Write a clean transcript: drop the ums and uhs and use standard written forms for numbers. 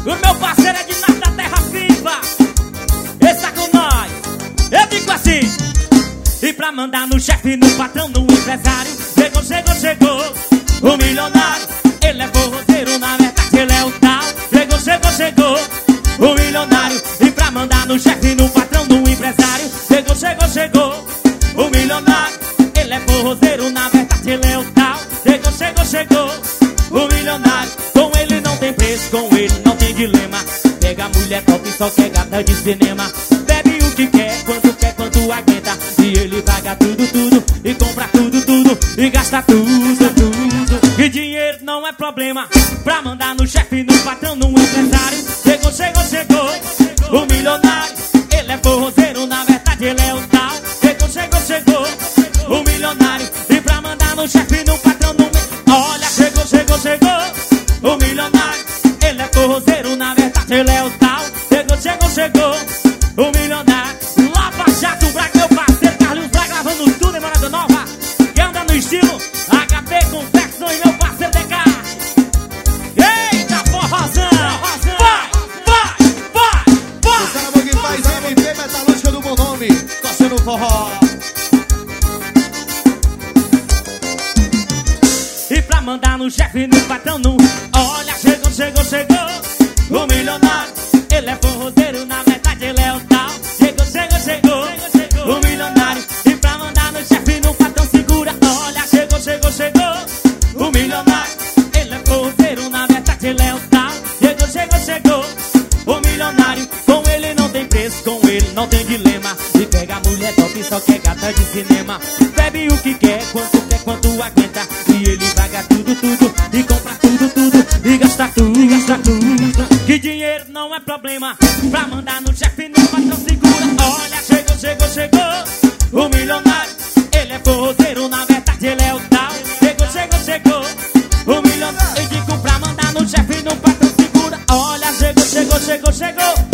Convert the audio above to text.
O meu parceiro é de nada da terra viva. Esse tá com nós. Eu digo assim. E pra mandar no chefe, no patrão, no empresário. Chegou, chegou, chegou o milionário. Ele é forrozeiro, na verdade ele é o tal. Chegou, chegou, chegou o milionário. E pra mandar no chefe, no patrão, no empresário. Chegou, chegou, chegou o milionário. Ele é forrozeiro, na verdade ele é o tal. Chegou, chegou, chegou o milionário. Com ele não tem preço, com ele não tem dilema. Pega a mulher top, só quer gata de cinema. Bebe o que quer, quanto aguenta. E ele paga tudo, tudo. E compra tudo, tudo. E gasta tudo, tudo. E dinheiro não é problema pra mandar no chefe, no patrão, no empresário. Chegou, chegou, chegou o milionário. Ele é forrozeiro, na verdade ele é o tal. Chegou, chegou, chegou o milionário. E pra mandar no chefe, no patrão, no olha, chegou, chegou, chegou o milionário. Ele é forrozeiro, na verdade ele é o tal. Chegou, chegou, chegou o milionário. Lava Jato Braga, meu parceiro Carlos Braga, gravando tudo em Morada Nova. Que anda no estilo HP Convexo e meu parceiro DK. Eita, forrozão! Vai, vai, vai, vai! O cara que faz MP Metalúrgica do Bom Nome, torcendo forró. E pra mandar no chefe, no patrão, no olha, chegou, chegou, chegou o milionário. Ele é forrozeiro, na verdade ele é o tal. Chegou, chegou, chegou o milionário. E pra mandar no chefe, no patrão, segura. Olha, chegou, chegou, chegou o milionário. Ele é forrozeiro, na verdade ele é o tal. Chegou, chegou, chegou o milionário. Com ele não tem preço, com ele não tem dilema. E pega a mulher top, só quer gata de cinema. Bebe o que quer, quanto aguenta. E ele paga tudo, tudo. E compra tudo, tudo. E gasta tudo, e gasta tudo. Que dinheiro não é problema pra mandar no chefe, no patrão, segura. Olha, chegou, chegou, chegou o milionário. Ele é forrozeiro, na verdade ele é o tal. Chegou, chegou, chegou o milionário. Eu digo pra mandar no chefe, no patrão, segura. Olha, chegou, chegou, chegou, chegou